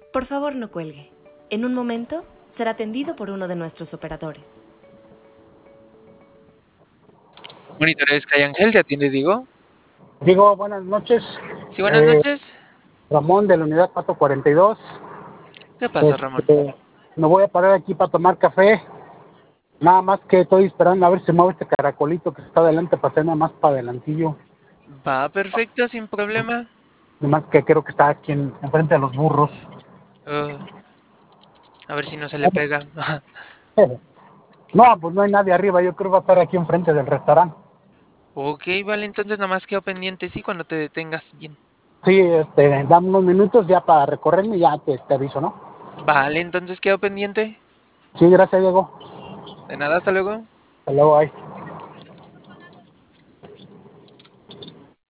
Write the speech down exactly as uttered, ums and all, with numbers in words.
Por favor, no cuelgue. En un momento será atendido por uno de nuestros operadores. Monitores Calle Ángel, ¿te atiende Diego? Digo, buenas noches. Sí, buenas Eh, noches. Ramón de la unidad Pato cuarenta y dos. ¿Qué pasó, Ramón? Este, me voy a parar aquí para tomar café. Nada más que estoy esperando a ver si mueve este caracolito que está adelante para hacer nada más para adelantillo. Va perfecto, sin problema. Nada más que creo que está aquí en, enfrente de los burros. Uh, a ver si no se le pega. No, pues no hay nadie arriba. Yo creo que va a estar aquí enfrente del restaurante. Ok, vale, entonces nada más quedo pendiente, sí, cuando te detengas bien. Sí, este, dame unos minutos ya para recorrerme y ya te, te aviso, ¿no? Vale, entonces quedo pendiente. Sí, gracias, Diego. De nada, hasta luego. Hasta luego, bye.